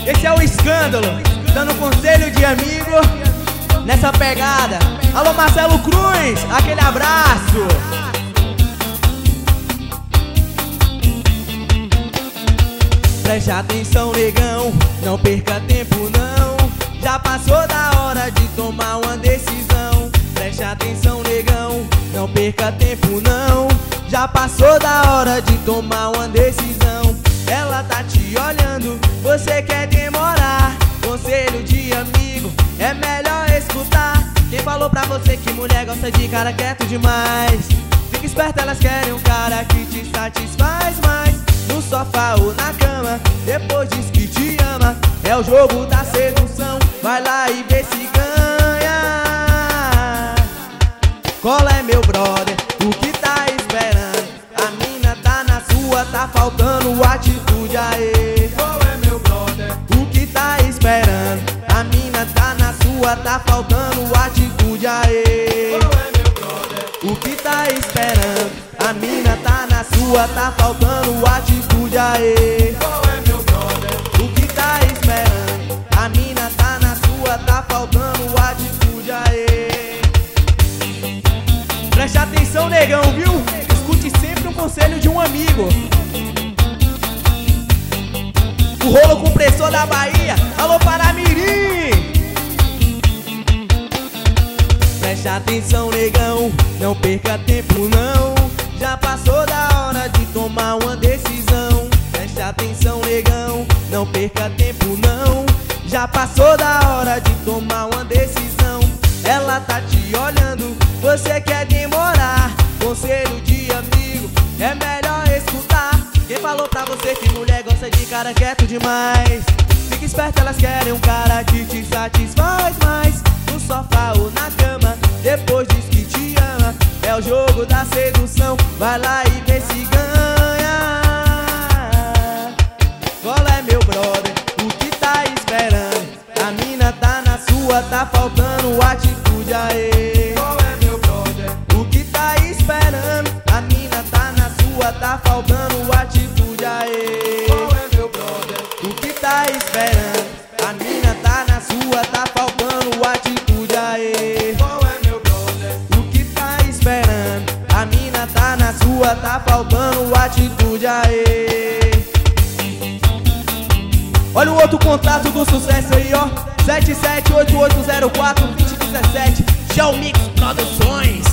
Esse é o Escândalo, dando conselho de amigo nessa pegada. Alô Marcelo Cruz, aquele abraço. Preste atenção, negão, não perca tempo não. Já passou da hora de tomar uma decisão. Preste atenção, negão, não perca tempo não. Já passou da hora de tomar uma decisão. Ela tá te olhando, você quer demorar. Conselho de amigo, é melhor escutar. Quem falou pra você que mulher gosta de cara quieto demais? Fica esperto, elas querem um cara que te satisfaz mais. No sofá ou na cama, depois diz que te ama. É o jogo da sedução, vai lá e vê se ganha. Qual é, meu brother, o que tá esperando? A mina tá na sua, tá faltando atitude, aê. Qual é, meu brother? O que tá esperando? A mina tá na sua, tá faltando atitude, aê. Qual é, meu brother? O que tá esperando? A mina tá na sua, tá faltando atitude, aê. Qual é, meu brother? O que tá esperando? A mina tá na sua, tá faltando atitude, aê. Preste atenção, negão, viu? Escute sempre um conselho de um amigo. O rolo compressor da Bahia, alô Paramirim. Preste atenção, negão, não perca tempo não. Já passou da hora de tomar uma decisão. Preste atenção, negão, não perca tempo não. Já passou da hora de tomar uma decisão. Ela tá te olhando, você quer demorar. Conselho de amigo, é melhor escutar. Quem falou pra você que mulher gosta de cara quieto demais? Fica esperto, elas querem um cara que te satisfaz mais. No sofá ou na cama, depois diz que te ama. É o jogo da sedução, vai lá e vê se ganha. Qual é, meu brother, o que tá esperando? A mina tá na sua, tá faltando atitude, aê. Qual é, meu brother? O que tá esperando? A mina tá na sua, tá faltando atitude, aê. Qual é, meu brother? O que tá esperando? A mina tá na sua, tá faltando atitude, aê. Qual é, meu brother? O que tá esperando? A mina tá na sua, tá faltando atitude, aê. Olha o outro contato do sucesso aí, ó. 778804-2017 Shell Mix Produções.